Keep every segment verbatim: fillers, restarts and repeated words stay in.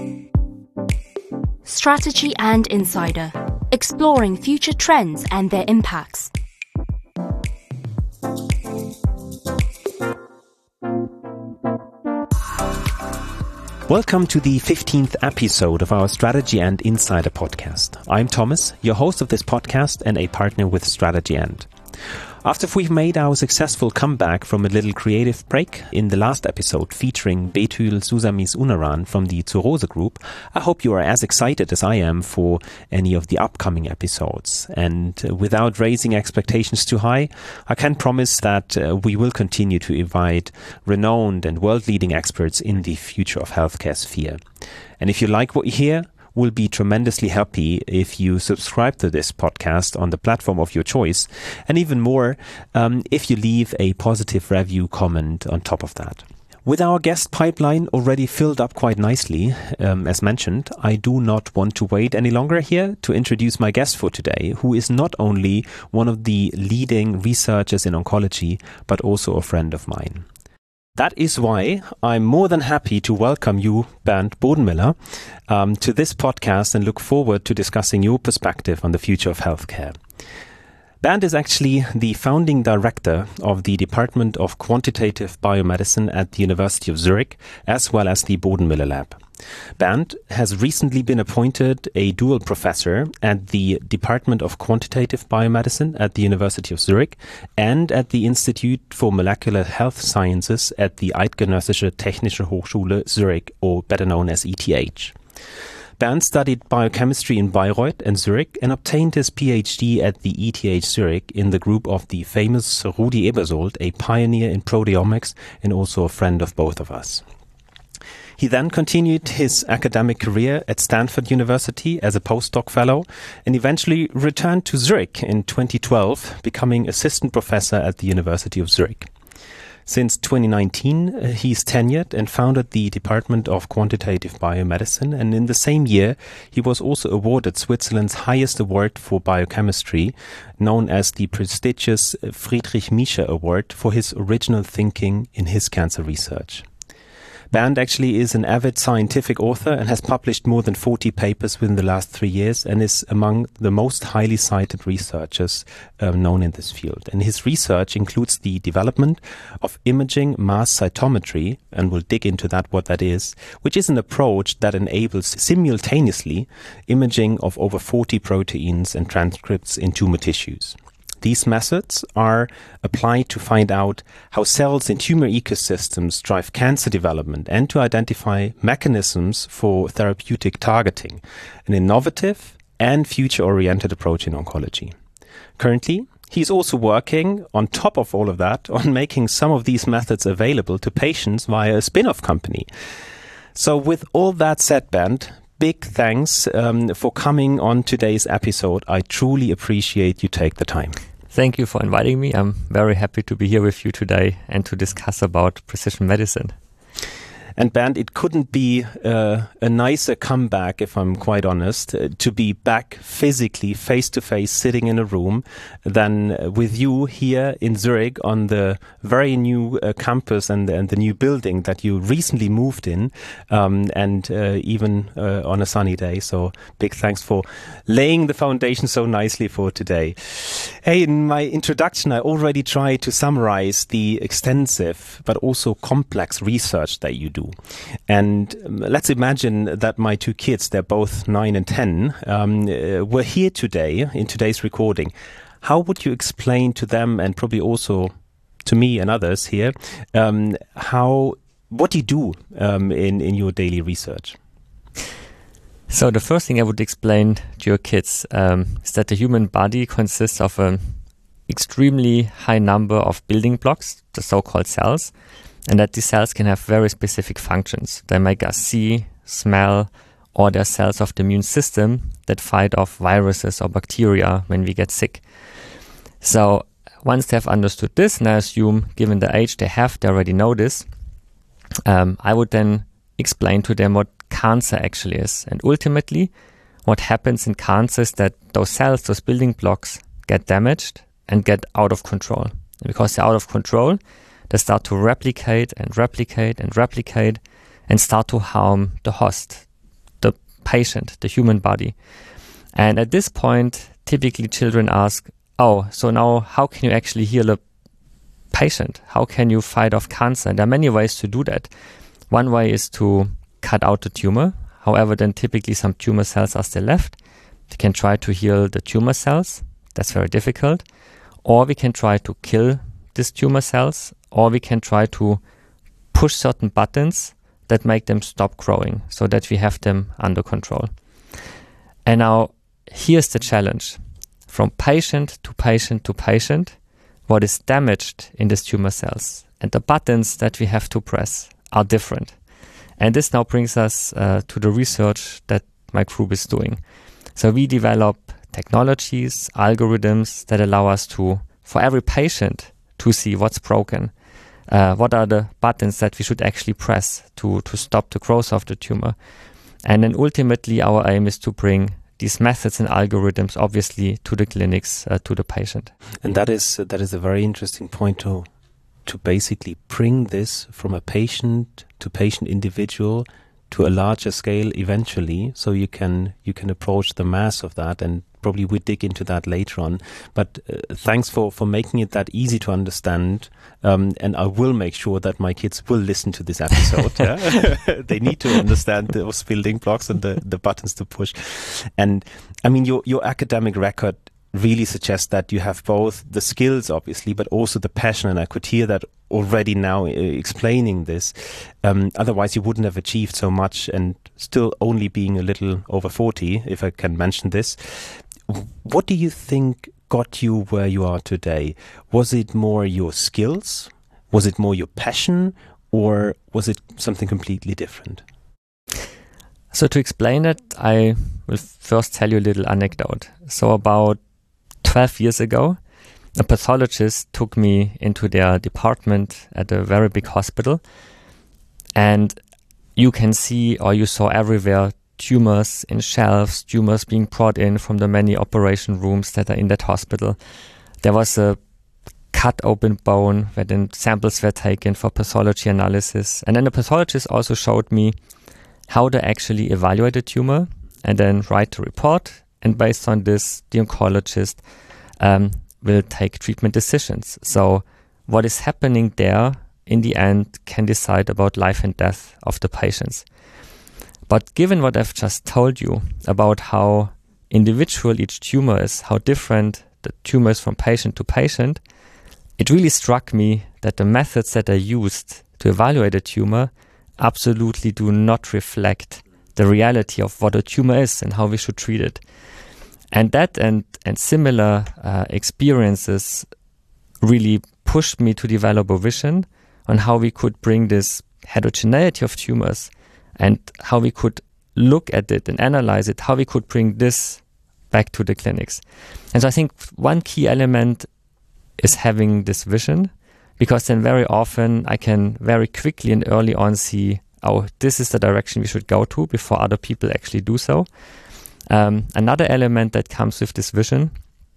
Strategy and Insider, exploring future trends and their impacts. Welcome to the fifteenth episode of our Strategy and Insider podcast. I'm Thomas, your host of this podcast and a partner with Strategy and. After we've made our successful comeback from a little creative break in the last episode featuring Betül Susamis Unaran from the Zur Rose Group, I hope you are as excited as I am for any of the upcoming episodes. And uh, without raising expectations too high, I can promise that uh, we will continue to invite renowned and world-leading experts in the future of healthcare sphere. And if you like what you hear, we'll be tremendously happy if you subscribe to this podcast on the platform of your choice, and even more um, if you leave a positive review comment on top of that. With our guest pipeline already filled up quite nicely, um, as mentioned, I do not want to wait any longer here to introduce my guest for today, who is not only one of the leading researchers in oncology, but also a friend of mine. That is why I'm more than happy to welcome you, Bernd Bodenmiller, um, to this podcast and look forward to discussing your perspective on the future of healthcare. Bernd is actually the founding director of the Department of Quantitative Biomedicine at the University of Zurich, as well as the Bodenmiller Lab. Bernd has recently been appointed a dual professor at the Department of Quantitative Biomedicine at the University of Zurich and at the Institute for Molecular Health Sciences at the Eidgenössische Technische Hochschule Zurich, or better known as E T H. Bernd studied biochemistry in Bayreuth and Zurich and obtained his PhD at the E T H Zurich in the group of the famous Rudi Ebersold, a pioneer in proteomics and also a friend of both of us. He then continued his academic career at Stanford University as a postdoc fellow and eventually returned to Zurich in twenty twelve, becoming assistant professor at the University of Zurich. Since twenty nineteen, uh, he's tenured and founded the Department of Quantitative Biomedicine, and in the same year, he was also awarded Switzerland's highest award for biochemistry, known as the prestigious Friedrich Miescher Award, for his original thinking in his cancer research. Bernd actually is an avid scientific author and has published more than forty papers within the last three years and is among the most highly cited researchers um, known in this field. And his research includes the development of imaging mass cytometry, and we'll dig into that, what that is, which is an approach that enables simultaneously imaging of over forty proteins and transcripts in tumor tissues. These methods are applied to find out how cells in tumor ecosystems drive cancer development and to identify mechanisms for therapeutic targeting, an innovative and future-oriented approach in oncology. Currently, he's also working, on top of all of that, on making some of these methods available to patients via a spin-off company. So with all that said, Bernd, big thanks um, for coming on today's episode. I truly appreciate you take the time. Thank you for inviting me. I'm very happy to be here with you today and to discuss about precision medicine. And Bernd, it couldn't be uh, a nicer comeback, if I'm quite honest, uh, to be back physically, face-to-face, sitting in a room, than with you here in Zurich on the very new uh, campus and, and the new building that you recently moved in, um, and uh, even uh, on a sunny day. So big thanks for laying the foundation so nicely for today. Hey, in my introduction, I already tried to summarize the extensive but also complex research that you do. And um, let's imagine that my two kids, they're both nine and ten, um, uh, were here today in today's recording. How would you explain to them, and probably also to me and others here, um, how what you do um, in, in your daily research? So the first thing I would explain to your kids um, is that the human body consists of an extremely high number of building blocks, the so-called cells, and that these cells can have very specific functions. They make us see, smell, or they're cells of the immune system that fight off viruses or bacteria when we get sick. So once they have understood this, and I assume given the age they have, they already know this, um, I would then explain to them what cancer actually is. And ultimately, what happens in cancer is that those cells, those building blocks, get damaged and get out of control. And because they're out of control, they start to replicate and replicate and replicate and start to harm the host, patient, the human body. And at this point, typically children ask, oh, so now how can you actually heal a patient? How can you fight off cancer? And there are many ways to do that. One way is to cut out the tumor. However, then typically some tumor cells are still left. We can try to heal the tumor cells. That's very difficult. Or we can try to kill these tumor cells, or we can try to push certain buttons that make them stop growing so that we have them under control. And now here's the challenge. From patient to patient to patient, what is damaged in these tumor cells and the buttons that we have to press are different. And this now brings us uh, to the research that my group is doing. So we develop technologies, algorithms that allow us to, for every patient, to see what's broken. Uh, what are the buttons that we should actually press to, to stop the growth of the tumor? And then ultimately our aim is to bring these methods and algorithms, obviously, to the clinics, uh, to the patient. And that is uh, that is a very interesting point to to basically bring this from a patient to patient individual to a larger scale eventually, so you can you can approach the mass of that, and probably we dig into that later on. But uh, thanks for, for making it that easy to understand, um, and I will make sure that my kids will listen to this episode. Yeah? They need to understand those building blocks and the, the buttons to push. And I mean, your your academic record really suggests that you have both the skills, obviously, but also the passion, and I could hear that already now uh, explaining this. Um, otherwise, you wouldn't have achieved so much, and still only being a little over forty, if I can mention this. What do you think got you where you are today? Was it more your skills? Was it more your passion? Or was it something completely different? So to explain it, I will first tell you a little anecdote. So about twelve years ago, a pathologist took me into their department at a very big hospital. And you can see, or you saw everywhere, tumors in shelves, tumors being brought in from the many operation rooms that are in that hospital. There was a cut open bone where then samples were taken for pathology analysis. And then the pathologist also showed me how they actually evaluate a tumor and then write a report. And based on this, the oncologist um, will take treatment decisions. So what is happening there in the end can decide about life and death of the patients. But given what I've just told you about how individual each tumor is, how different the tumor is from patient to patient, it really struck me that the methods that are used to evaluate a tumor absolutely do not reflect the reality of what a tumor is and how we should treat it. And that and, and similar uh, experiences really pushed me to develop a vision on how we could bring this heterogeneity of tumors and how we could look at it and analyze it, how we could bring this back to the clinics. And so I think one key element is having this vision, because then very often I can very quickly and early on see, oh, this is the direction we should go to before other people actually do so. Um, another element that comes with this vision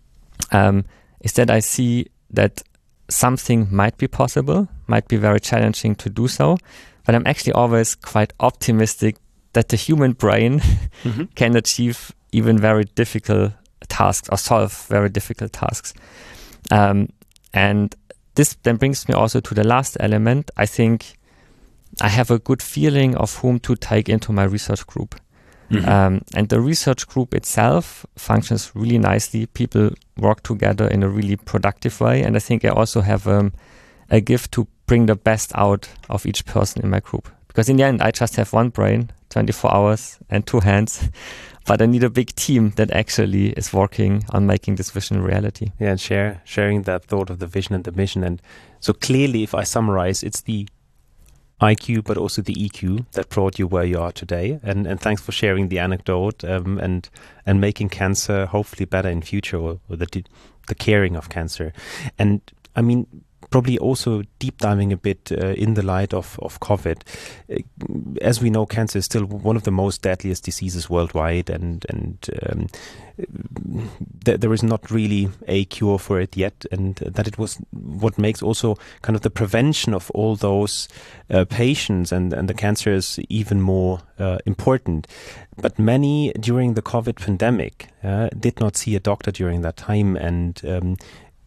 um, is that I see that something might be possible, might be very challenging to do so, but I'm actually always quite optimistic that the human brain mm-hmm. can achieve even very difficult tasks or solve very difficult tasks. Um, and this then brings me also to the last element. I think I have a good feeling of whom to take into my research group. Mm-hmm. Um, and the research group itself functions really nicely. People work together in a really productive way. And I think I also have um, a gift to bring the best out of each person in my group. Because in the end, I just have one brain, twenty-four hours and two hands. But I need a big team that actually is working on making this vision a reality. Yeah, and share sharing that thought of the vision and the mission. And so clearly, if I summarize, it's the I Q, but also the E Q that brought you where you are today. And and thanks for sharing the anecdote um, and and making cancer hopefully better in future, or, or the the caring of cancer. And I mean, probably also deep diving a bit uh, in the light of, of COVID. Uh, as we know, cancer is still one of the most deadliest diseases worldwide, and, and um, th- there is not really a cure for it yet, and that it was what makes also kind of the prevention of all those uh, patients and, and the cancers even more uh, important. But many during the COVID pandemic uh, did not see a doctor during that time, and um,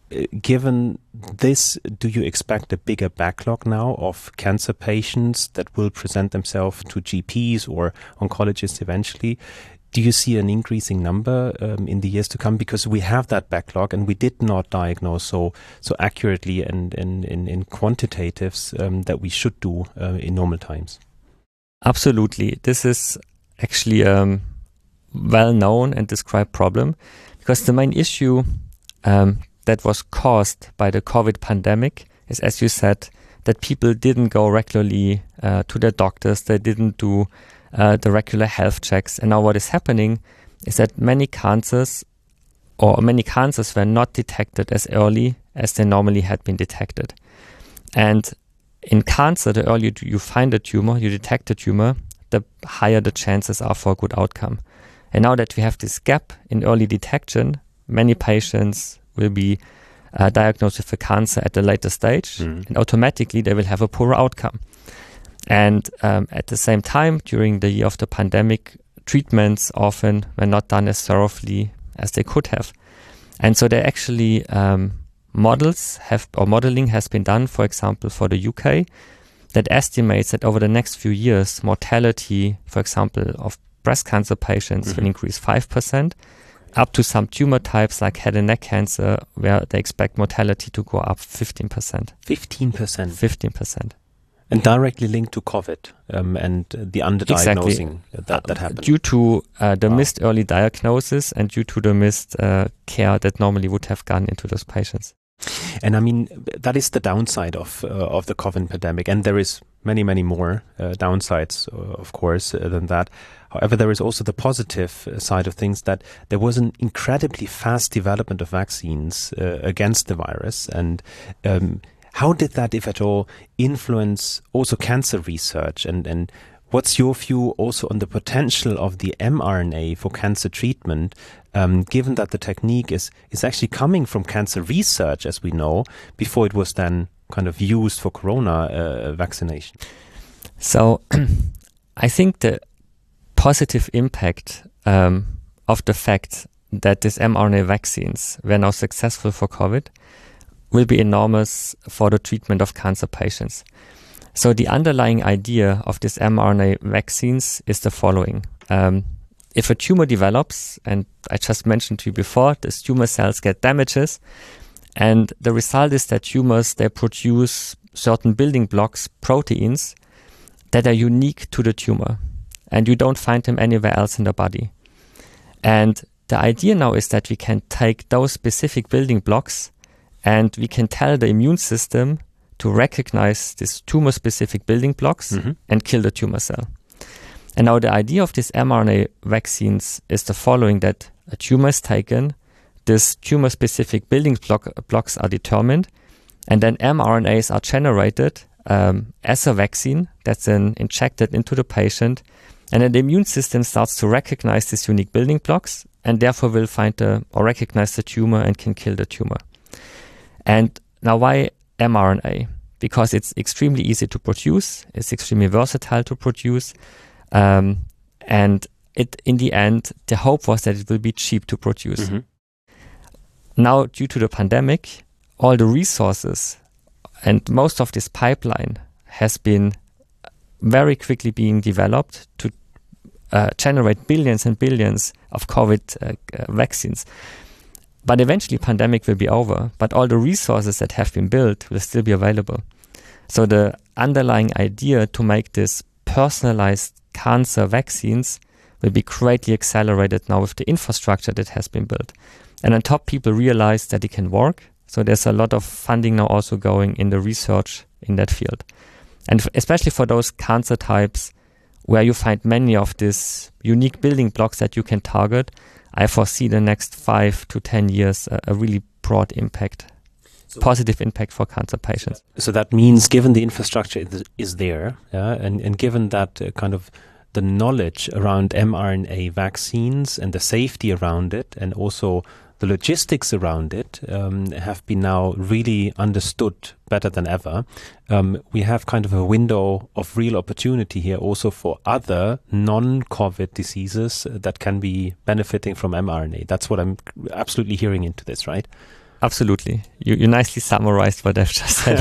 given this, do you expect a bigger backlog now of cancer patients that will present themselves to G Ps or oncologists eventually? Do you see an increasing number um, in the years to come? Because we have that backlog, and we did not diagnose so so accurately and in, in, in quantitatives um, that we should do uh, in normal times. Absolutely. This is actually a um, well-known and described problem, because the main issue um, that was caused by the COVID pandemic is, as you said, that people didn't go regularly uh, to their doctors. They didn't do uh, the regular health checks. And now what is happening is that many cancers or many cancers were not detected as early as they normally had been detected. And in cancer, the earlier you find a tumor, you detect a tumor, the higher the chances are for a good outcome. And now that we have this gap in early detection, many patients will be uh, diagnosed with a cancer at a later stage, mm. and automatically they will have a poorer outcome. And um, at the same time, during the year of the pandemic, treatments often were not done as thoroughly as they could have. And so they actually um, models have, or modeling has been done, for example, for the U K, that estimates that over the next few years, mortality, for example, of breast cancer patients mm-hmm. will increase five percent, up to some tumor types like head and neck cancer, where they expect mortality to go up fifteen percent. fifteen percent? fifteen percent. And directly linked to COVID um, and the underdiagnosing exactly. that, that happened. Due to uh, the wow. missed early diagnosis and due to the missed uh, care that normally would have gone into those patients. And I mean, that is the downside of uh, of the COVID pandemic. And there is many, many more uh, downsides, uh, of course, uh, than that. However, there is also the positive side of things, that there was an incredibly fast development of vaccines uh, against the virus. And um, how did that, if at all, influence also cancer research? And, and what's your view also on the potential of the mRNA for cancer treatment, um, given that the technique is, is actually coming from cancer research, as we know, before it was then kind of used for corona uh, vaccination? So I think the positive impact um, of the fact that these mRNA vaccines were now successful for COVID will be enormous for the treatment of cancer patients. So the underlying idea of these mRNA vaccines is the following. Um, if a tumor develops, and I just mentioned to you before, these tumor cells get damages, and the result is that tumors, they produce certain building blocks, proteins, that are unique to the tumor, and you don't find them anywhere else in the body. And the idea now is that we can take those specific building blocks and we can tell the immune system to recognize these tumor-specific building blocks mm-hmm. and kill the tumor cell. And now the idea of these mRNA vaccines is the following, that a tumor is taken, these tumor-specific building block, blocks are determined, and then mRNAs are generated um, as a vaccine that's then injected into the patient, and then the immune system starts to recognize these unique building blocks and therefore will find the, or recognize the tumor and can kill the tumor. And now why mRNA? Because it's extremely easy to produce, it's extremely versatile to produce, um, and it in the end, the hope was that it will be cheap to produce. Mm-hmm. Now, due to the pandemic, all the resources and most of this pipeline has been very quickly being developed to uh, generate billions and billions of COVID uh, uh, vaccines. But eventually pandemic will be over, but all the resources that have been built will still be available. So the underlying idea to make this personalized cancer vaccines will be greatly accelerated now with the infrastructure that has been built. And on top, people realize that it can work. So there's a lot of funding now also going in the research in that field. And f- especially for those cancer types where you find many of these unique building blocks that you can target, I foresee the next five to ten years a, a really broad impact. positive impact for cancer patients. So that means, given the infrastructure is there, yeah, and, and given that uh, kind of the knowledge around mRNA vaccines and the safety around it, and also the logistics around it um, have been now really understood better than ever. Um, we have kind of a window of real opportunity here also for other non-COVID diseases that can be benefiting from mRNA. That's what I'm absolutely hearing into this, right? Absolutely. You, you nicely summarized what I've just said.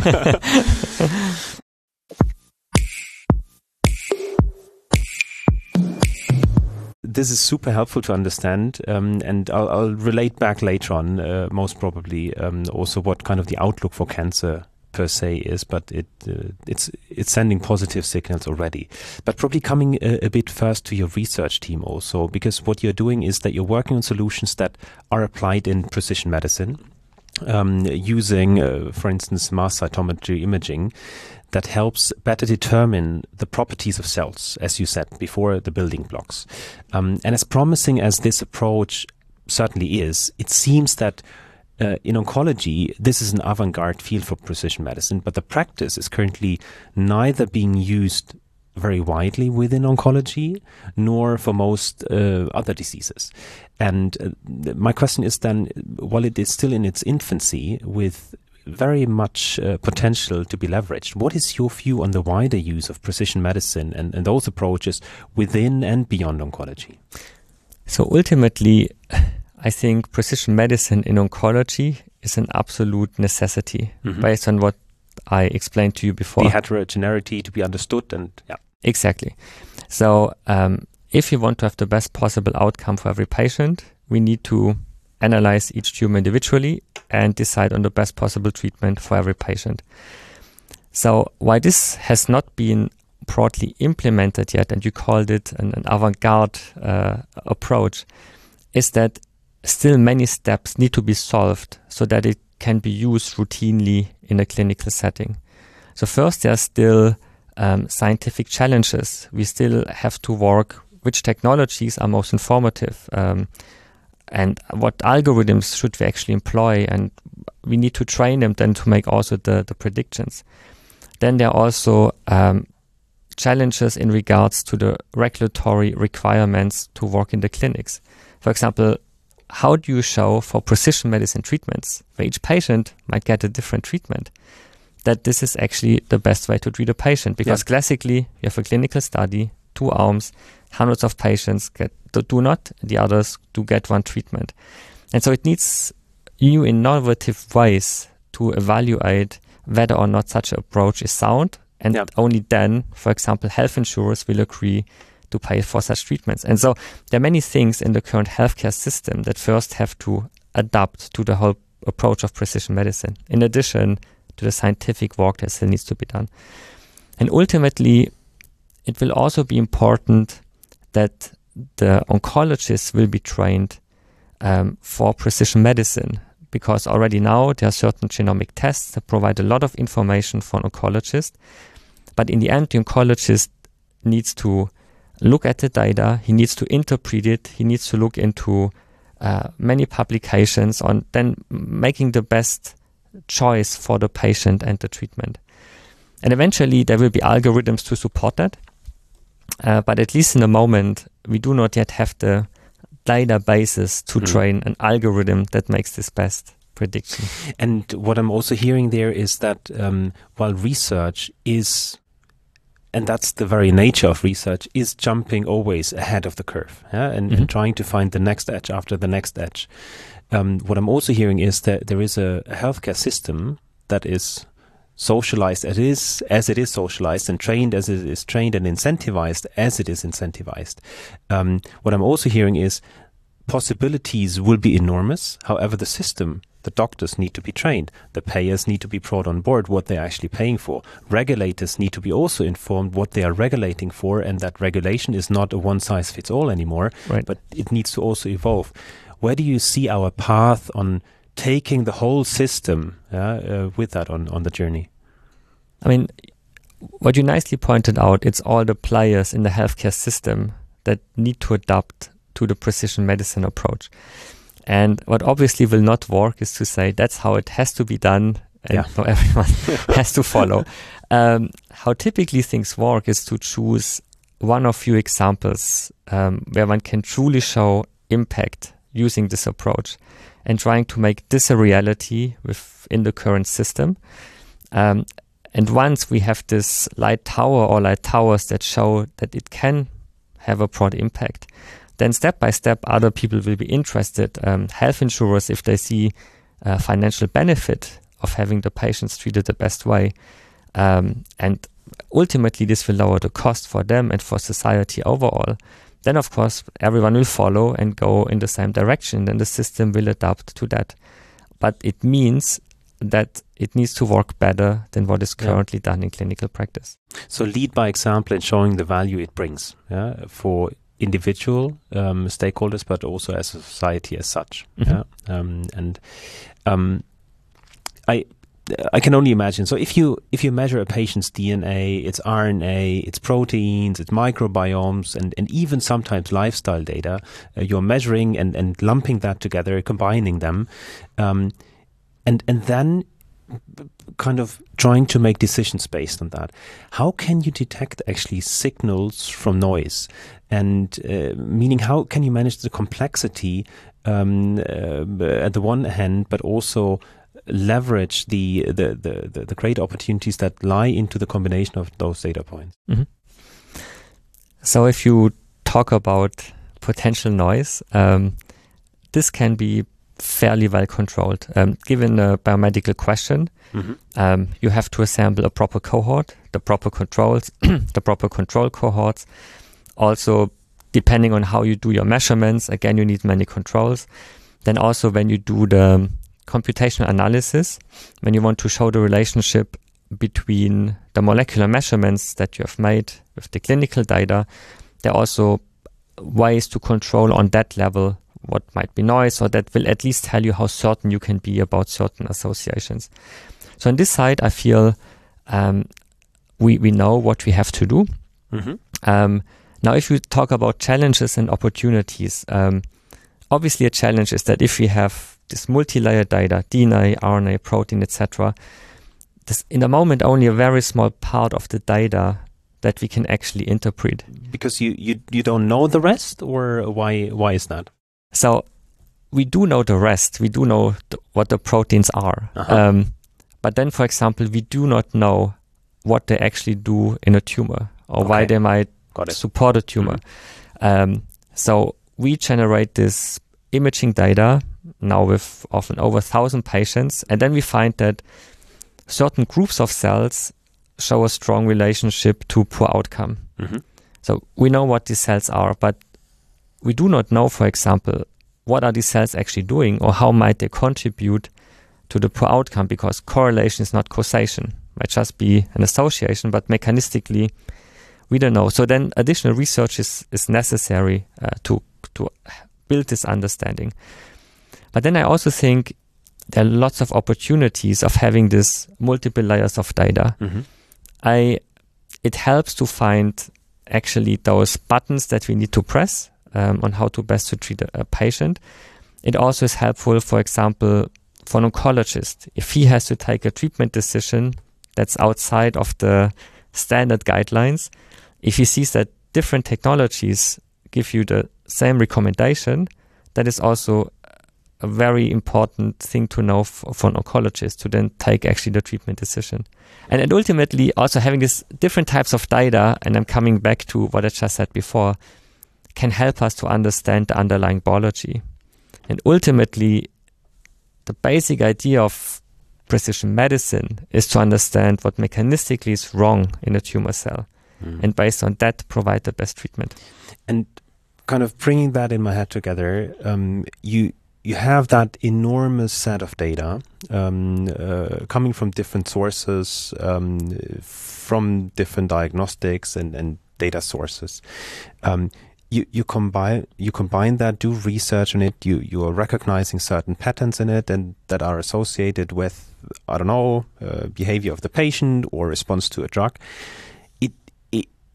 This is super helpful to understand, um, and I'll, I'll relate back later on, uh, most probably, um, also what kind of the outlook for cancer per se is, but it uh, it's it's sending positive signals already. But probably coming a, a bit first to your research team also, because what you're doing is that you're working on solutions that are applied in precision medicine, um, using, uh, for instance, mass cytometry imaging that helps better determine the properties of cells, as you said before, the building blocks. Um, and as promising as this approach certainly is, it seems that uh, in oncology, this is an avant-garde field for precision medicine, but the practice is currently neither being used very widely within oncology, nor for most uh, other diseases. And uh, my question is then, while it is still in its infancy with very much uh, potential to be leveraged, what is your view on the wider use of precision medicine and, and those approaches within and beyond oncology? So ultimately, I think precision medicine in oncology is an absolute necessity, mm-hmm. based on what I explained to you before. The heterogeneity to be understood, and yeah. Exactly. So um, if you want to have the best possible outcome for every patient, we need to analyze each tumor individually and decide on the best possible treatment for every patient. So why this has not been broadly implemented yet, and you called it an, an avant-garde uh, approach, is that still many steps need to be solved so that it can be used routinely in a clinical setting. So first, there are still um, scientific challenges. We still have to work which technologies are most informative, um, and what algorithms should we actually employ, and we need to train them then to make also the, the predictions. Then there are also um, challenges in regards to the regulatory requirements to work in the clinics. For example, how do you show for precision medicine treatments, where each patient might get a different treatment, that this is actually the best way to treat a patient? Because yeah. classically, you have a clinical study, two arms, hundreds of patients get do not, the others do get one treatment. And so it needs new innovative ways to evaluate whether or not such an approach is sound, and yeah. only then, for example, health insurers will agree to pay for such treatments. And so there are many things in the current healthcare system that first have to adapt to the whole approach of precision medicine, in addition to the scientific work that still needs to be done. And ultimately, it will also be important that the oncologists will be trained um, for precision medicine, because already now there are certain genomic tests that provide a lot of information for an oncologist. But in the end, the oncologist needs to look at the data, he needs to interpret it, he needs to look into uh, many publications on then making the best choice for the patient and the treatment. And eventually there will be algorithms to support that. Uh, but at least in the moment, we do not yet have the databases to mm. train an algorithm that makes this best prediction. And what I'm also hearing there is that um, while research is, and that's the very nature of research, is jumping always ahead of the curve, yeah? and, mm-hmm. and trying to find the next edge after the next edge. Um, what I'm also hearing is that there is a, a healthcare system that is socialized as it is, as it is socialized, and trained as it is trained, and incentivized as it is incentivized. Um, what I'm also hearing is possibilities will be enormous. However, the system, the doctors need to be trained. The payers need to be brought on board what they're actually paying for. Regulators need to be also informed what they are regulating for, and that regulation is not a one-size-fits-all anymore, right. but it needs to also evolve. Where do you see our path on taking the whole system uh, uh, with that on, on the journey? I mean, what you nicely pointed out, it's all the players in the healthcare system that need to adapt to the precision medicine approach. And what obviously will not work is to say that's how it has to be done, and Yeah. not everyone has to follow. Um, how typically things work is to choose one or few examples um, where one can truly show impact using this approach, and trying to make this a reality within the current system. Um, and once we have this light tower or light towers that show that it can have a broad impact, then step by step other people will be interested. Um, health insurers, if they see a financial benefit of having the patients treated the best way, um, and ultimately this will lower the cost for them and for society overall, then of course everyone will follow and go in the same direction, and the system will adapt to that. But it means that it needs to work better than what is currently yeah. done in clinical practice. So lead by example and showing the value it brings yeah, for individual um, stakeholders, but also as a society as such. Mm-hmm. Yeah? Um, and um, I I can only imagine. So if you if you measure a patient's D N A, its R N A, its proteins, its microbiomes, and, and even sometimes lifestyle data, uh, you're measuring and, and lumping that together, combining them, um, and and then kind of trying to make decisions based on that. How can you detect actually signals from noise? And uh, meaning, how can you manage the complexity um, uh, at the one hand, but also leverage the, the, the, the, the great opportunities that lie into the combination of those data points? Mm-hmm. So if you talk about potential noise, um, this can be fairly well controlled. Um, given a biomedical question, mm-hmm. um, you have to assemble a proper cohort, the proper controls, the proper control cohorts. Also, depending on how you do your measurements, again, you need many controls. Then also when you do the computational analysis, when you want to show the relationship between the molecular measurements that you have made with the clinical data, there are also ways to control on that level what might be noise, or that will at least tell you how certain you can be about certain associations. So on this side, I feel um, we, we know what we have to do. Mm-hmm. Um, now, if you talk about challenges and opportunities, um, obviously a challenge is that if we have this multi-layer data, D N A, R N A, protein, et cetera, this in the moment only a very small part of the data that we can actually interpret. Because you, you, you don't know the rest, or why why is that? So we do know the rest. We do know th- what the proteins are. Uh-huh. Um, but then, for example, we do not know what they actually do in a tumor, or okay. why they might support a tumor. Mm-hmm. Um, so we generate this imaging data now with often over a thousand patients, and then we find that certain groups of cells show a strong relationship to poor outcome. Mm-hmm. So we know what these cells are, but we do not know, for example, what are these cells actually doing, or how might they contribute to the poor outcome, because correlation is not causation. It might just be an association, but mechanistically, we don't know. So then additional research is, is necessary uh, to, to build this understanding. But then I also think there are lots of opportunities of having this multiple layers of data. Mm-hmm. I, it helps to find actually those buttons that we need to press Um, on how to best to treat a, a patient. It also is helpful, for example, for an oncologist. If he has to take a treatment decision that's outside of the standard guidelines, if he sees that different technologies give you the same recommendation, that is also a very important thing to know f- for an oncologist to then take actually the treatment decision. And, and ultimately, also having these different types of data, and I'm coming back to what I just said before, can help us to understand the underlying biology. And ultimately, the basic idea of precision medicine is to understand what mechanistically is wrong in a tumor cell. Mm. And based on that, provide the best treatment. And kind of bringing that in my head together, um, you you have that enormous set of data um, uh, coming from different sources, um, from different diagnostics and, and data sources. Um, You, you combine you combine that, do research on it, you, you are recognizing certain patterns in it and that are associated with, I don't know, uh, behavior of the patient or response to a drug. It, it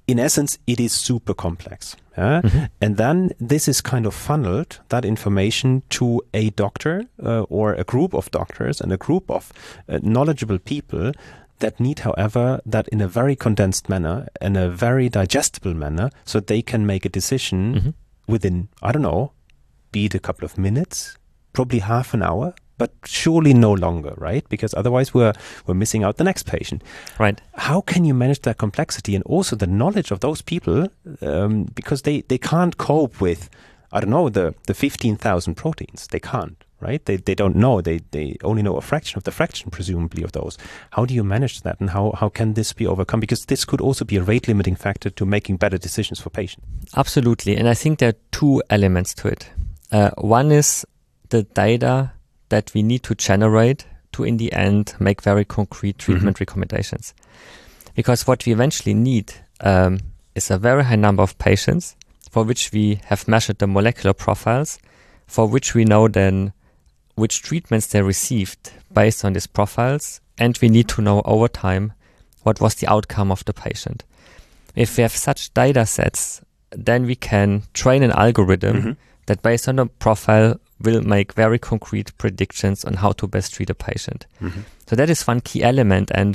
in essence, it is super complex. Yeah? Mm-hmm. And then this is kind of funneled, that information, to a doctor uh, or a group of doctors and a group of uh, knowledgeable people that need, however, that in a very condensed manner, in a very digestible manner, so they can make a decision mm-hmm. within, I don't know, be it a couple of minutes, probably half an hour, but surely no longer, right? Because otherwise we're we're missing out the next patient. Right. How can you manage that complexity and also the knowledge of those people? Um, because they, they can't cope with, I don't know, the, the fifteen thousand proteins. They can't, right? They they don't know. They they only know a fraction of the fraction, presumably, of those. How do you manage that, and how, how can this be overcome? Because this could also be a rate limiting factor to making better decisions for patients. Absolutely. And I think there are two elements to it. Uh, one is the data that we need to generate to, in the end, make very concrete treatment mm-hmm. recommendations. Because what we eventually need um, is a very high number of patients for which we have measured the molecular profiles, for which we know then which treatments they received based on these profiles, and we need to know over time what was the outcome of the patient. If we have such data sets, then we can train an algorithm mm-hmm. that based on the profile will make very concrete predictions on how to best treat a patient. Mm-hmm. So that is one key element. And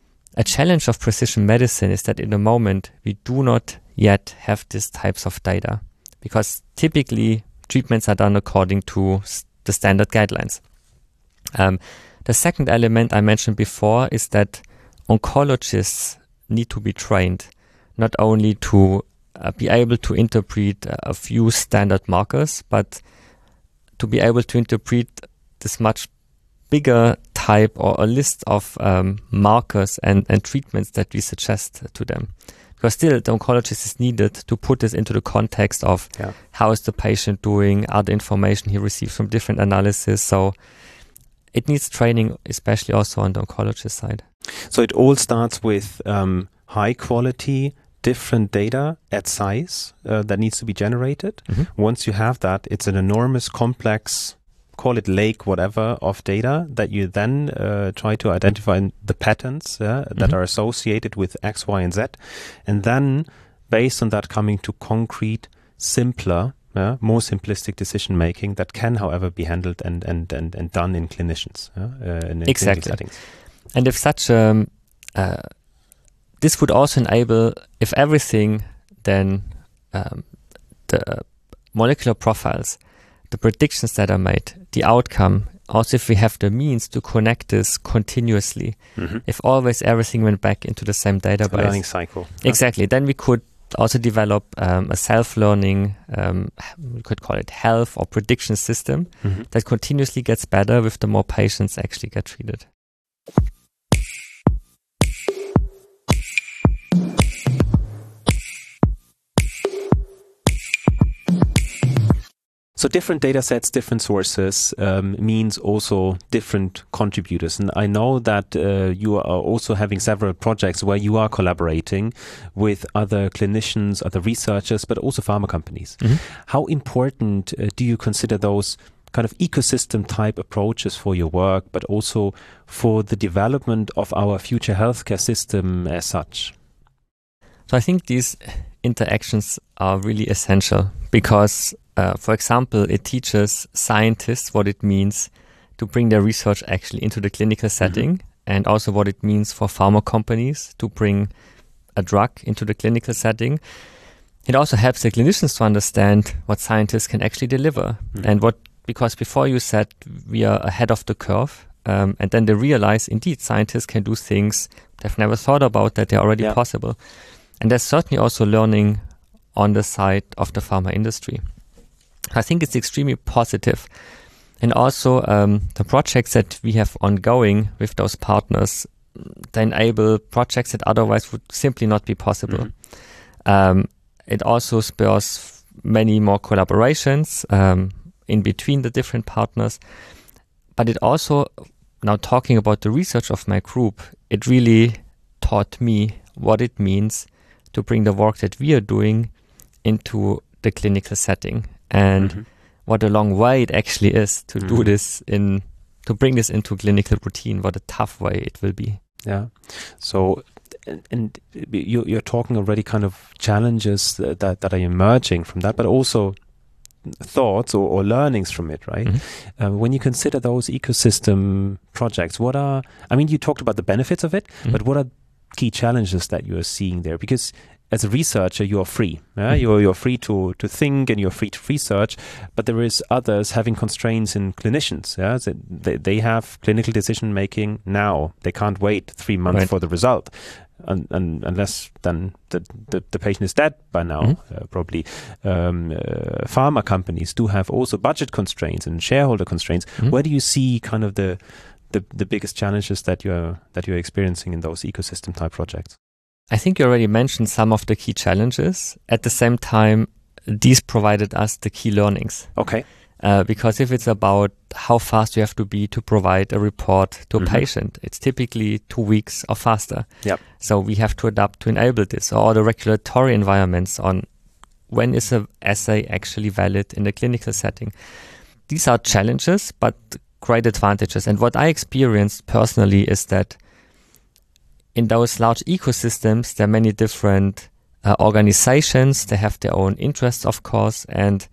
a challenge of precision medicine is that in the moment we do not yet have these types of data, because typically treatments are done according to s- the standard guidelines. Um, the second element I mentioned before is that oncologists need to be trained not only to uh, be able to interpret uh, a few standard markers, but to be able to interpret this much bigger type or a list of um, markers and, and treatments that we suggest to them. Because still the oncologist is needed to put this into the context of yeah. how is the patient doing, other information he receives from different analysis. So it needs training, especially also on the oncologist side. So it all starts with um, high quality, different data at size uh, that needs to be generated. Mm-hmm. Once you have that, it's an enormous, complex, call it lake, whatever, of data that you then uh, try to identify the patterns uh, that mm-hmm. are associated with X, Y, and Z. And then, based on that, coming to concrete, simpler, uh, more simplistic decision making that can, however, be handled and and and, and done in clinicians uh, uh, in, in exactly. clinical settings. And if such um, uh, this would also enable, if everything, then um, the molecular profiles, the predictions that are made, the outcome, also if we have the means to connect this continuously, mm-hmm. if always everything went back into the same database. A learning cycle. Exactly. Huh? Then we could also develop um, a self-learning, um, we could call it health or prediction system mm-hmm. that continuously gets better with the more patients actually get treated. So different data sets, different sources um, means also different contributors. And I know that uh, you are also having several projects where you are collaborating with other clinicians, other researchers, but also pharma companies. Mm-hmm. How important uh, do you consider those kind of ecosystem type approaches for your work, but also for the development of our future healthcare system as such? So I think these interactions are really essential because Uh, for example, it teaches scientists what it means to bring their research actually into the clinical setting mm-hmm. and also what it means for pharma companies to bring a drug into the clinical setting. It also helps the clinicians to understand what scientists can actually deliver mm-hmm. and what, because before you said we are ahead of the curve um, and then they realize indeed scientists can do things they've never thought about that they're already yeah. possible. And there's certainly also learning on the side of the pharma industry. I think it's extremely positive. And also um, the projects that we have ongoing with those partners, they enable projects that otherwise would simply not be possible. Mm-hmm. Um, it also spurs many more collaborations um, in between the different partners. But it also, now talking about the research of my group, it really taught me what it means to bring the work that we are doing into the clinical setting. And mm-hmm. what a long way it actually is to mm-hmm. do this in, to bring this into clinical routine, what a tough way it will be. Yeah. So and, and you, you're talking already kind of challenges that, that, that are emerging from that, but also thoughts or, or learnings from it, right? Mm-hmm. Uh, when you consider those ecosystem projects, what are, I mean, you talked about the benefits of it, mm-hmm. but what are key challenges that you are seeing there? Because as a researcher, you are free. Yeah? Mm-hmm. You're, you're free to, to think and you're free to research, but there is others having constraints in clinicians. Yeah? So they, they have clinical decision making now. They can't wait three months right. for the result. Un, un, unless then the, the, the patient is dead by now, mm-hmm. uh, probably. Um, uh, pharma companies do have also budget constraints and shareholder constraints. Mm-hmm. Where do you see kind of the, the, the biggest challenges that you're, that you're experiencing in those ecosystem type projects? I think you already mentioned some of the key challenges. At the same time, these provided us the key learnings. Okay. Uh, because if it's about how fast you have to be to provide a report to a mm-hmm. patient, it's typically two weeks or faster. Yep. So we have to adapt to enable this, or the regulatory environments on when is an assay actually valid in the clinical setting. These are challenges, but great advantages. And what I experienced personally is that in those large ecosystems, there are many different uh, organizations. They have their own interests, of course, and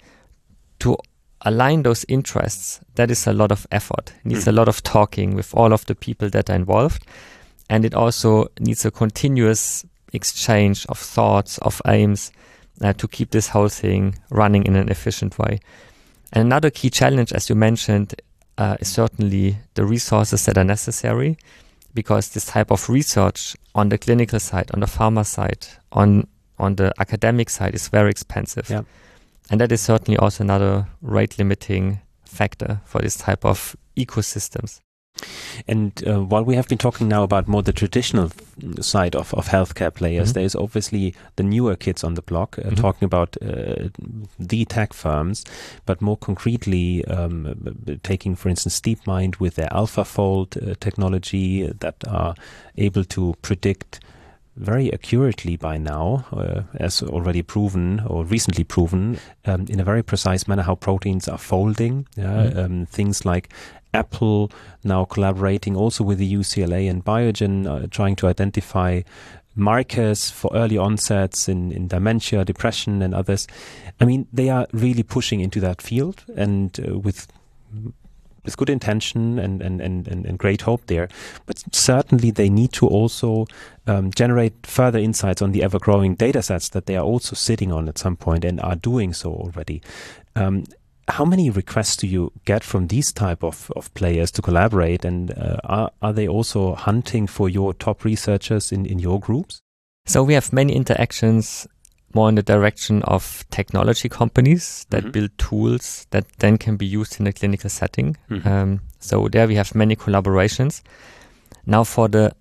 to align those interests, that is a lot of effort. It needs mm. a lot of talking with all of the people that are involved. And it also needs a continuous exchange of thoughts, of aims, uh, to keep this whole thing running in an efficient way. And another key challenge, as you mentioned, uh, is certainly the resources that are necessary, because this type of research on the clinical side, on the pharma side, on, on the academic side is very expensive. Yeah. And that is certainly also another rate limiting factor for this type of ecosystems. And uh, while we have been talking now about more the traditional side of, of healthcare players, mm-hmm. there's obviously the newer kids on the block uh, mm-hmm. talking about uh, the tech firms, but more concretely um, taking, for instance, DeepMind with their AlphaFold uh, technology that are able to predict very accurately by now, uh, as already proven or recently proven, um, in a very precise manner how proteins are folding. Uh, mm-hmm. um, things like Apple now collaborating also with the U C L A and Biogen, uh, trying to identify markers for early onsets in, in dementia, depression, and others. I mean, they are really pushing into that field, and uh, with with good intention and, and, and, and great hope there. But certainly they need to also um, generate further insights on the ever-growing data sets that they are also sitting on at some point and are doing so already. Um, how many requests do you get from these type of, of players to collaborate? And uh, are, are they also hunting for your top researchers in, in your groups? So we have many interactions more in the direction of technology companies that mm-hmm. build tools that then can be used in a clinical setting. Mm-hmm. Um, so there we have many collaborations. Now for the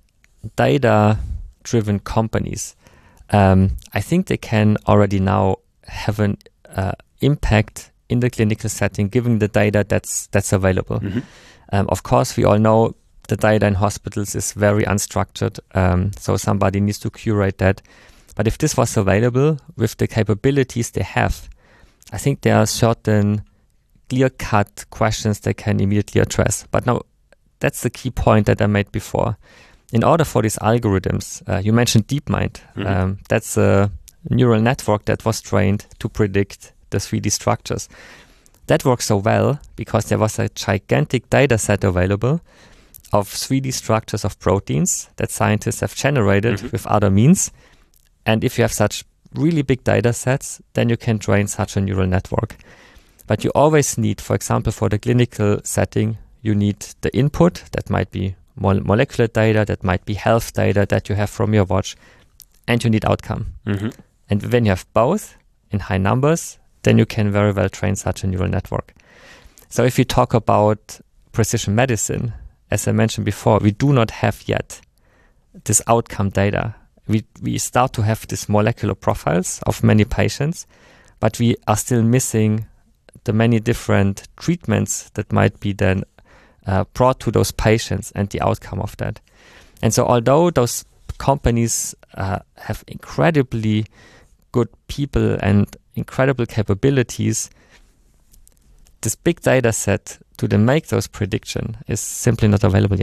data-driven companies, um, I think they can already now have an uh, impact in the clinical setting, given the data that's that's available. Mm-hmm. Um, of course, we all know the data in hospitals is very unstructured, um, so somebody needs to curate that. But if this was available with the capabilities they have, I think there are certain clear-cut questions they can immediately address. But now, that's the key point that I made before. In order for these algorithms, uh, you mentioned DeepMind. Mm-hmm. Um, that's a neural network that was trained to predict the three D structures. That works so well because there was a gigantic data set available of three D structures of proteins that scientists have generated mm-hmm. with other means. And if you have such really big data sets, then you can train such a neural network. But you always need, for example, for the clinical setting, you need the input. That might be mo- molecular data, that might be health data that you have from your watch, and you need outcome. Mm-hmm. And when you have both in high numbers, then you can very well train such a neural network. So if you talk about precision medicine, as I mentioned before, we do not have yet this outcome data. We we start to have these molecular profiles of many patients, but we are still missing the many different treatments that might be then uh, brought to those patients and the outcome of that. And so although those companies uh, have incredibly good people and incredible capabilities, this big data set to then make those predictions is simply not available yet.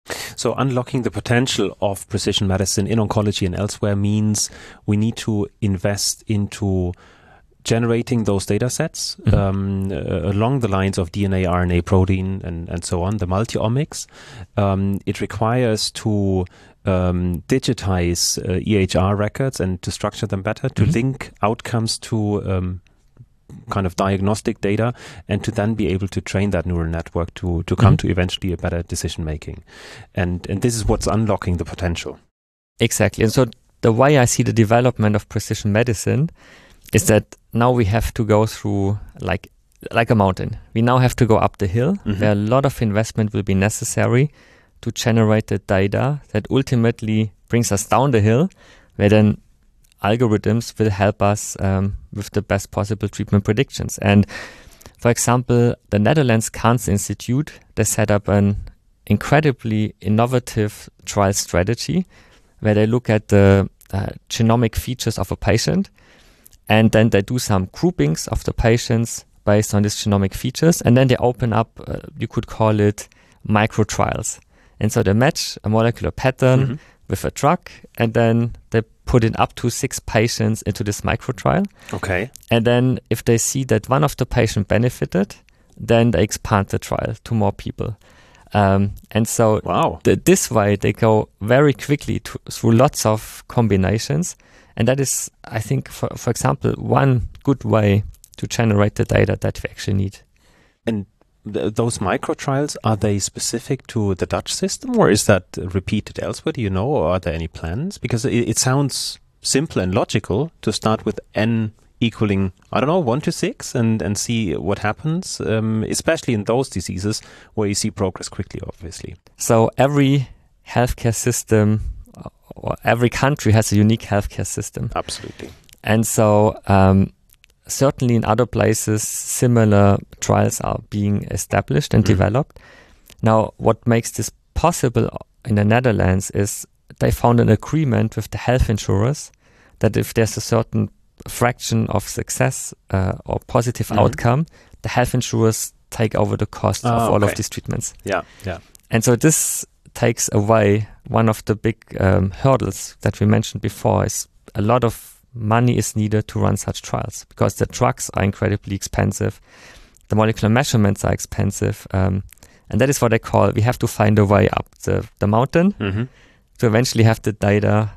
So unlocking the potential of precision medicine in oncology and elsewhere means we need to invest into generating those data sets mm-hmm. um, uh, along the lines of D N A, R N A, protein, and, and so on, the multi-omics. Um, it requires to um, digitize uh, E H R records and to structure them better, to mm-hmm. link outcomes to um, kind of diagnostic data, and to then be able to train that neural network to to come mm-hmm. to eventually a better decision making. And and this is what's unlocking the potential. Exactly. And so the way I see the development of precision medicine is that now we have to go through like like a mountain. We now have to go up the hill, mm-hmm. where a lot of investment will be necessary to generate the data that ultimately brings us down the hill, where then algorithms will help us um, with the best possible treatment predictions. And for example, the Netherlands Cancer Institute, they set up an incredibly innovative trial strategy where they look at the uh, genomic features of a patient, and then they do some groupings of the patients based on these genomic features, and then they open up, uh, you could call it micro trials. And so they match a molecular pattern mm-hmm. with a drug, and then they put in up to six patients into this micro trial. Okay. And then if they see that one of the patients benefited, then they expand the trial to more people. Um, and so wow. th- this way they go very quickly to, through lots of combinations. And that is, I think, for, for example, one good way to generate the data that we actually need. And th- those micro trials, are they specific to the Dutch system, or is that repeated elsewhere? Do you know, or are there any plans? Because it, it sounds simple and logical to start with n equaling, I don't know, one to six and, and see what happens, um, especially in those diseases where you see progress quickly, obviously. So every healthcare system or every country has a unique healthcare system. Absolutely. And so um, certainly in other places, similar trials are being established and mm. developed. Now, what makes this possible in the Netherlands is they found an agreement with the health insurers that if there's a certain fraction of success uh, or positive mm-hmm. outcome, the health insurers take over the cost oh, of all okay. of these treatments. Yeah, yeah. And so this takes away one of the big um, hurdles that we mentioned before. Is a lot of money is needed to run such trials because the drugs are incredibly expensive, the molecular measurements are expensive, um, and that is what I call we have to find a way up the, the mountain mm-hmm. to eventually have the data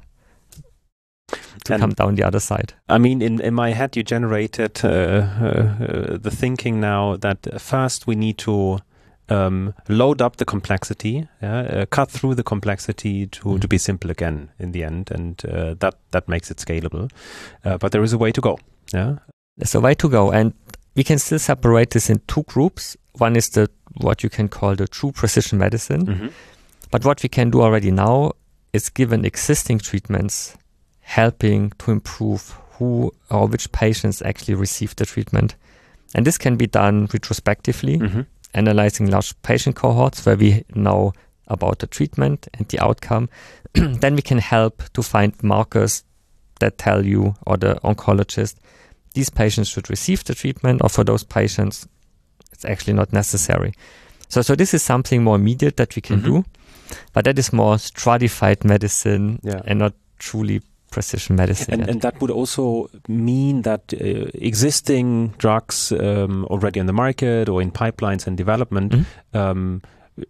to and come down the other side. I mean, in, in my head, you generated uh, uh, the thinking now that first we need to um, load up the complexity, yeah, uh, cut through the complexity to, mm-hmm. to be simple again in the end, and uh, that that makes it scalable. Uh, but there is a way to go. Yeah, there's a way to go, and we can still separate this in two groups. One is the what you can call the true precision medicine, mm-hmm. but what we can do already now is given existing treatments, helping to improve who or which patients actually receive the treatment. And this can be done retrospectively, mm-hmm. analyzing large patient cohorts where we know about the treatment and the outcome. Then we can help to find markers that tell you or the oncologist, these patients should receive the treatment, or for those patients, it's actually not necessary. So, so this is something more immediate that we can mm-hmm. do, but that is more stratified medicine yeah. and not truly precision medicine. And, and that would also mean that uh, existing drugs um, already on the market or in pipelines and development mm-hmm. um,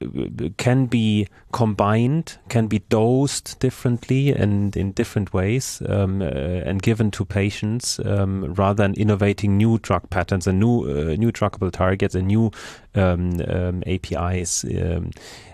can be combined, can be dosed differently and in different ways um, uh, and given to patients um, rather than innovating new drug patterns and new uh, new druggable targets and new um, um, A P Is. Um,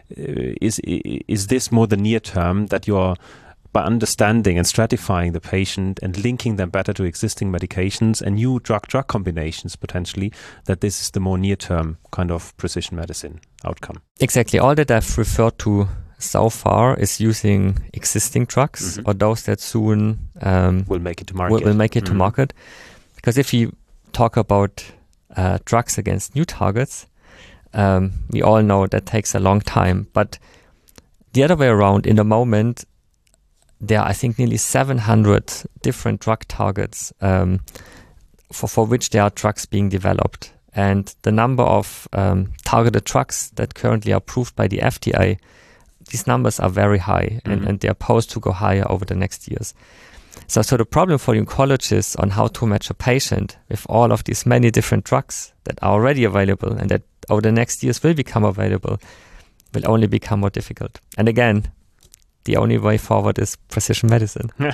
is is this more the near term that you're by understanding and stratifying the patient and linking them better to existing medications and new drug-drug combinations potentially, that this is the more near-term kind of precision medicine outcome? Exactly. All that I've referred to so far is using existing drugs mm-hmm. or those that soon um, will make it to market. Will, will make it mm-hmm. to market. Because if you talk about uh, drugs against new targets, um, we all know that takes a long time. But the other way around, in the moment, there are, I think, nearly seven hundred different drug targets um, for, for which there are drugs being developed. And the number of um, targeted drugs that currently are approved by the F D A these numbers are very high, and, Mm-hmm. and they're supposed to go higher over the next years. So, so the problem for the oncologists on how to match a patient with all of these many different drugs that are already available and that over the next years will become available will only become more difficult. And again, the only way forward is precision medicine. um,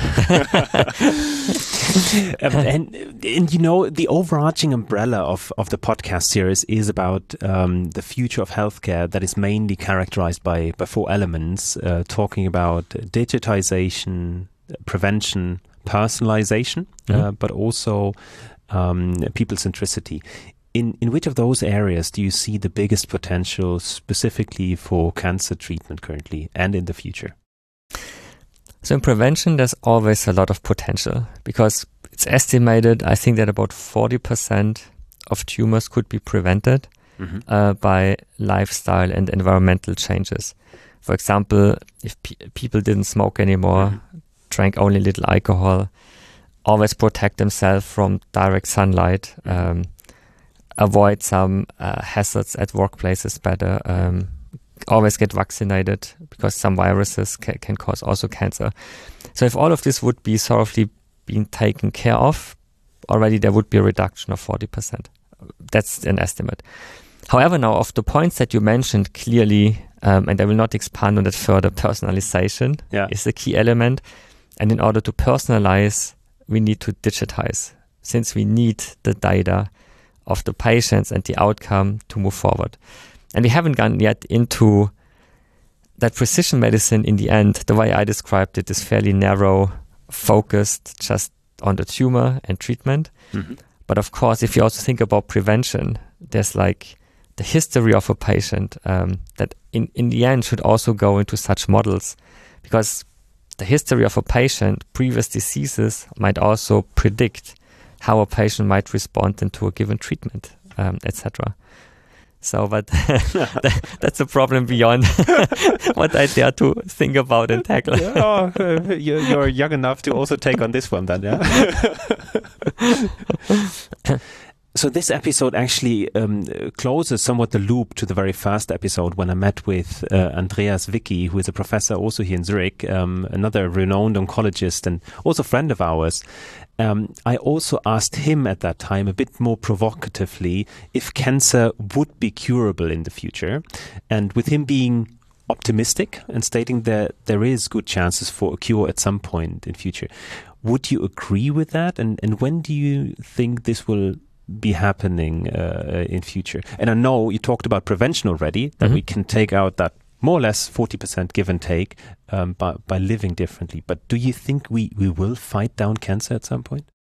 and, and you know, the overarching umbrella of, of the podcast series is about um, the future of healthcare that is mainly characterized by, by four elements, uh, talking about digitization, prevention, personalization, Mm-hmm. uh, but also um, people centricity. In in which of those areas do you see the biggest potential specifically for cancer treatment currently and in the future? So in prevention, there's always a lot of potential because it's estimated, I think, that about forty percent of tumors could be prevented Mm-hmm. uh, by lifestyle and environmental changes. For example, if pe- people didn't smoke anymore, Mm-hmm. drank only little alcohol, always protect themselves from direct sunlight, um, avoid some uh, hazards at workplaces better, um, always get vaccinated because some viruses ca- can cause also cancer. So if all of this would be thoroughly being taken care of, already there would be a reduction of forty percent. That's an estimate. However, now of the points that you mentioned clearly, um, and I will not expand on that further, personalization Yeah. is the key element. And in order to personalize, we need to digitize, since we need the data of the patients and the outcome to move forward. And we haven't gone yet into that precision medicine in the end. The way I described it is fairly narrow, focused just on the tumor and treatment. Mm-hmm. But of course, if you also think about prevention, there's like the history of a patient um, that in, in the end should also go into such models, because the history of a patient, previous diseases might also predict how a patient might respond into a given treatment, um, et cetera. So, but that, that's a problem beyond what I dare to think about and tackle. Yeah, oh, uh, you're, you're young enough to also take on this one then, yeah? So this episode actually um, closes somewhat the loop to the very first episode when I met with uh, Andreas Wicki, who is a professor also here in Zurich, um, another renowned oncologist and also friend of ours. Um, I also asked him at that time a bit more provocatively if cancer would be curable in the future. And with him being optimistic and stating that there is good chances for a cure at some point in future, would you agree with that? And, and when do you think this will be happening uh, in future? And I know you talked about prevention already, that Mm-hmm. we can take out that more or less forty percent give and take um, by, by living differently. But do you think we, we will fight down cancer at some point?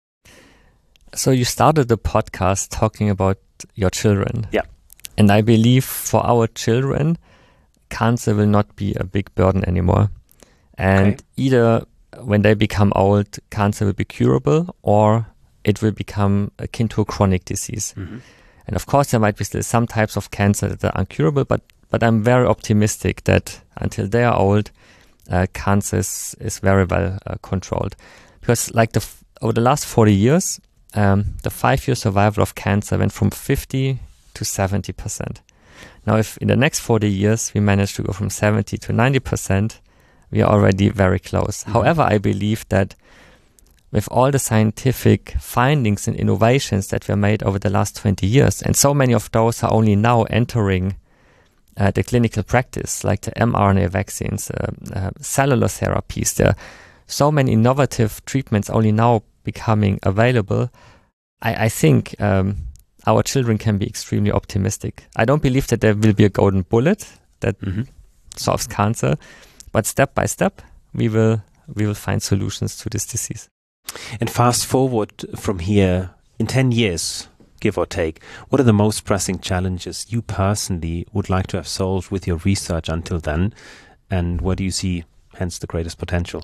So you started the podcast talking about your children. Yeah. And I believe for our children, cancer will not be a big burden anymore. And Okay. either when they become old, cancer will be curable, or it will become akin to a chronic disease. Mm-hmm. And of course, there might be still some types of cancer that are incurable, but but I'm very optimistic that until they are old, uh, cancer is, is very well uh, controlled. Because like the f- over the last forty years, um, the five-year survival of cancer went from fifty to seventy percent. Now, if in the next forty years we manage to go from seventy to ninety percent, we are already very close. Mhm. However, I believe that with all the scientific findings and innovations that were made over the last twenty years, and so many of those are only now entering uh, the clinical practice, like the mRNA vaccines, uh, uh, cellular therapies, there are so many innovative treatments only now becoming available. I, I think um, our children can be extremely optimistic. I don't believe that there will be a golden bullet that Mm-hmm. solves cancer, but step by step, we will we will find solutions to this disease. And fast forward from here, in ten years, give or take, what are the most pressing challenges you personally would like to have solved with your research until then? And where do you see, hence, the greatest potential?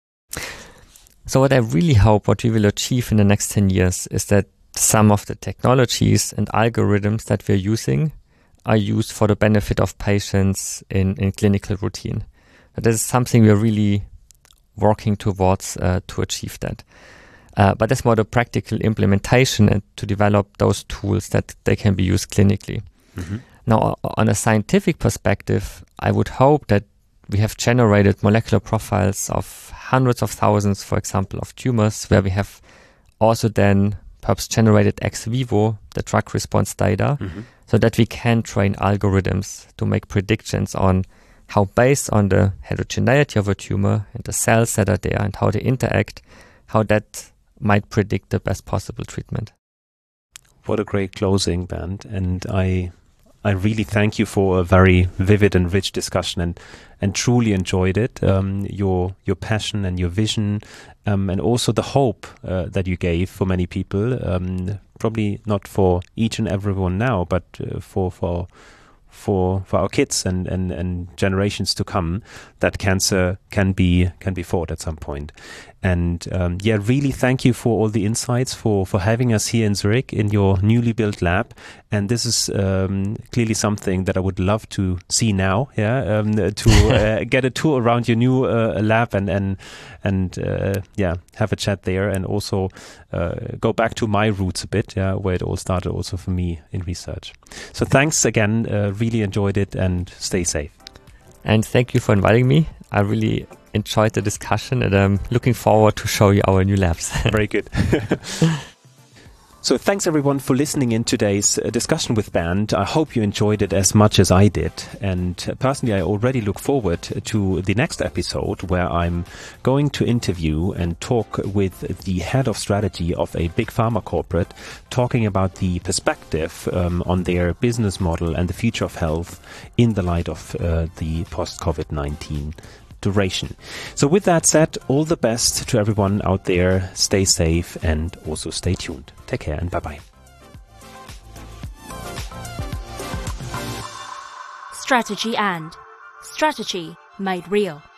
So what I really hope what we will achieve in the next ten years is that some of the technologies and algorithms that we're using are used for the benefit of patients in, in clinical routine. That is something we're really working towards uh, to achieve that. Uh, but that's more the practical implementation and to develop those tools that they can be used clinically. Mm-hmm. Now, o- on a scientific perspective, I would hope that we have generated molecular profiles of hundreds of thousands, for example, of tumors, where we have also then perhaps generated ex vivo the drug response data, mm-hmm. so that we can train algorithms to make predictions on how, based on the heterogeneity of a tumor and the cells that are there and how they interact, how that might predict the best possible treatment. What a great closing, Bernd. And I I really thank you for a very vivid and rich discussion, and, and truly enjoyed it. Um, your your passion and your vision, um, and also the hope uh, that you gave for many people. Um, probably not for each and everyone now, but uh, for for for for our kids and, and, and generations to come, that cancer can be can be fought at some point. And um, yeah, really thank you for all the insights, for, for having us here in Zurich in your newly built lab. And this is um, clearly something that I would love to see now. Yeah, um, to uh, get a tour around your new uh, lab and and and uh, yeah, have a chat there, and also uh, go back to my roots a bit. Yeah, where it all started, also for me in research. So thanks again. Uh, really enjoyed it, and stay safe. And thank you for inviting me. I really enjoyed the discussion, and I'm looking forward to show you our new labs. Very good. So thanks everyone for listening in today's uh, discussion with Bernd. I hope you enjoyed it as much as I did. And uh, personally, I already look forward to the next episode, where I'm going to interview and talk with the head of strategy of a big pharma corporate, talking about the perspective um, on their business model and the future of health in the light of uh, the post-COVID nineteen duration. So with that said, all the best to everyone out there. Stay safe and also stay tuned. Take care and bye-bye. Strategy and Strategy made real.